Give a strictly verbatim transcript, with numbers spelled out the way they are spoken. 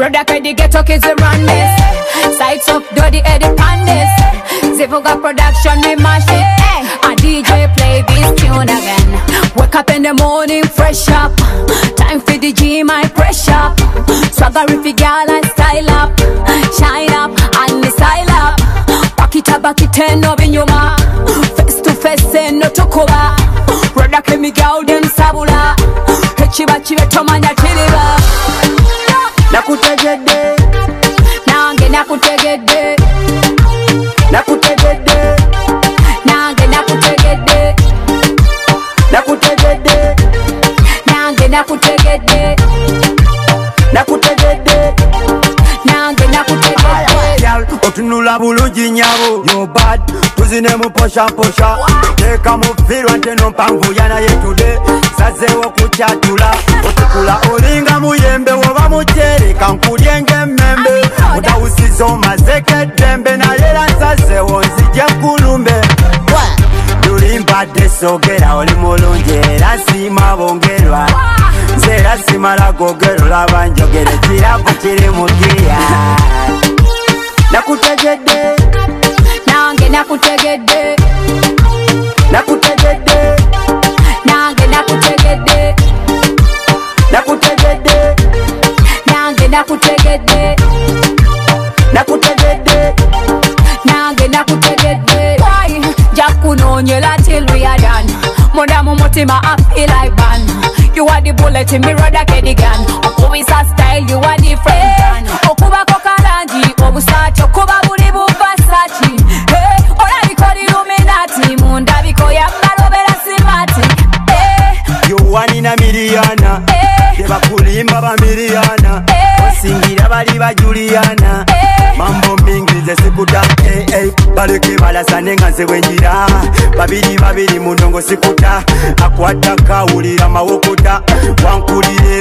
Brother can the ghetto kids run this. Sights up, dirty Eddie Pandis. Zivuga production, we mash it. A D J play this tune again. Wake up in the morning, fresh up. Time for the gym, I press up. Swagger if you girl and style up. Shine up, and the style up. Back it up, back it ten up in your mouth. Face to face, say no to cover. Brother can me girl, them sabula. Hechiba chive tomanya chiliba. Nakutegede Nange nakutegede Nakutegede Nange nakutegede Nakutegede Nange nakutegede Nakutegede Nange nakutegede Otunula bulungi nyabo Yo bad Tuzine mu posha posha Teka mu firwa nteno mpanvu yana yetude Sazewo kuchatula Otukula olinga muyembe Woba muchere kankulye ngemembe Utawusizo mazeke dembe Na yela sazewo nzije kulumbe Dulimba desogera oli mulungi Era sima bongerwa Nzera simala gogero Laba njogere kirapo kiri mugiya Nakutegede Nange nakutegede Nakutegede Nange nakutegede Nakutegede Nange nakutegede Nakutegede Nange nakutegede Why? Jakunonyela till we are done. Munda mumutima I feel like ban. You are the bullet in me rather get the gun. Always a style, you are different gun. Okuba kokalanji, obusachi, okuba buli bubasachi. Hey, ola biko Illuminati, munda biko yambalo bela simati. Hey, You one in a million. hey, Deba kulimba ba million. hey, Osingira bali ba Juliana. hey. Mambo mingi ze sikuta eh eh baleke balasane nga nze wenjira babiri babiri munongo sikuta akwata kawulira mawokota wankulire